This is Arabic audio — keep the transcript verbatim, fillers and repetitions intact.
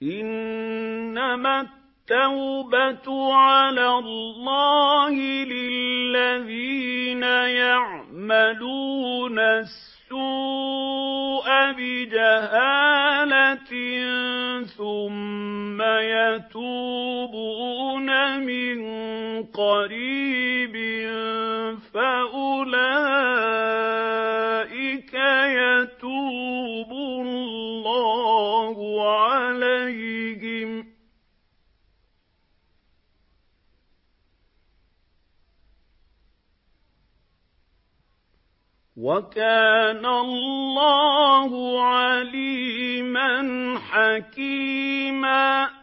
إِنَّمَا التَّوْبَةُ عَلَى اللَّهِ لِلَّذِينَ يَعْمَلُونَ السُّوءَ بِجَهَالَةٍ ثُمَّ يَتُوبُونَ مِن قَرِيبٍ فَأُولَٰئِكَ يَتُوبُ اللَّهُ عَلَيْهِمْ ۗ وَكَانَ اللَّهُ عَلِيمًا حَكِيمًا.